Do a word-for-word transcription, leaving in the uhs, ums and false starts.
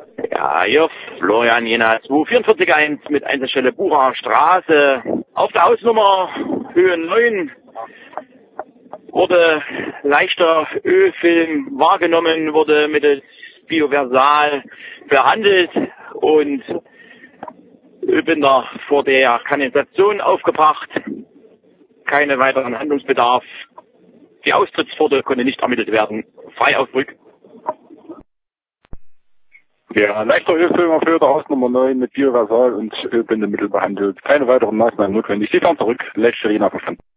Ja, hier Florian Jena zwei vier vier eins mit Einsatzstelle Bucher Straße. Auf der Hausnummer Höhe neun wurde leichter Ölfilm wahrgenommen, wurde mittels Bioversal behandelt und Ölbinder vor der Kanalisation aufgebracht. Keine weiteren Handlungsbedarf. Die Austrittspforte konnte nicht ermittelt werden. Frei auf Rück. Ja, leichter Ölfilm auf Höhe der Hausnummer neun mit Bioversal und Ölbindemittel behandelt. Keine weiteren Maßnahmen notwendig. Sie fahren zurück. Letzte Arena verstanden.